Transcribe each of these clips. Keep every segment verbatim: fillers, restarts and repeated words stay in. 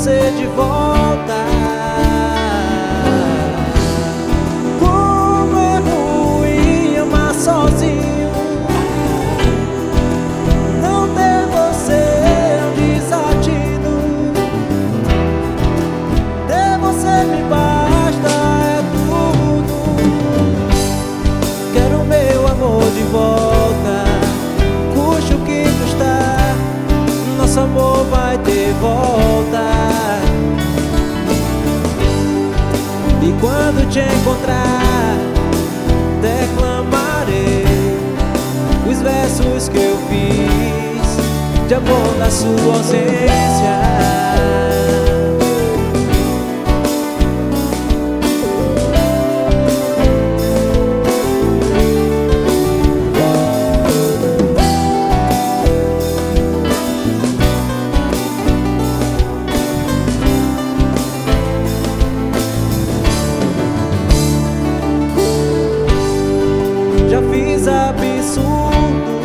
você de volta. Como é ruim amar sozinho, não ter você é um desatino. Ter você me basta, é tudo. Quero meu amor de volta, custe o que custar, nosso amor vai ter volta. E quando te encontrar, declamarei os versos que eu fiz de amor na sua ausência. Já fiz absurdos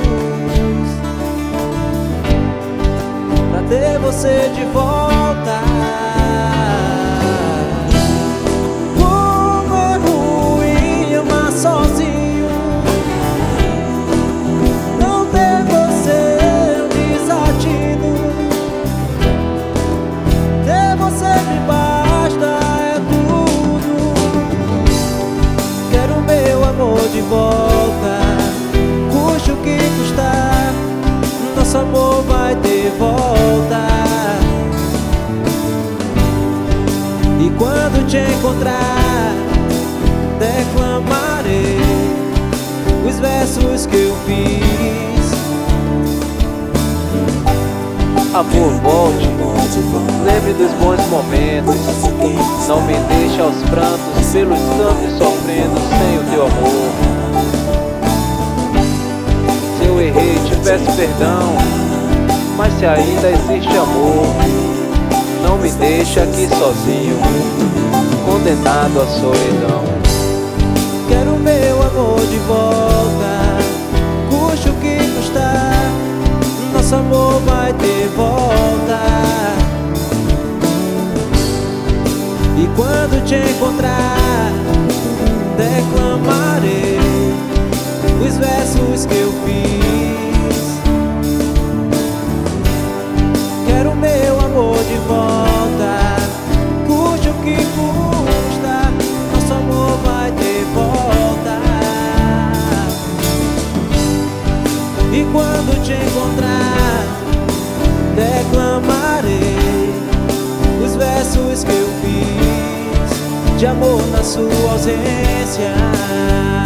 pra ter você de volta. Como é ruim amar sozinho, não ter você é um desatino. Ter você me basta, é tudo. Quero meu amor de volta, custe o que custar, nosso amor vai ter volta. E quando te encontrar, declamarei os versos que eu fiz. Amor, volte, lembre dos bons momentos, não me deixe aos prantos, pelos campos sofrendo sem o teu amor. Se eu errei, te peço perdão, mas se ainda existe amor, não me deixe aqui sozinho, condenado à solidão. Quero meu amor de volta, custe o que custar, nosso amor vai ter volta. E quando te encontrar, declamarei os versos que eu fiz. Quero meu amor de volta, custe o que custa, nosso amor vai ter volta. E quando te encontrar, declamarei os versos que eu fiz de amor na sua ausência.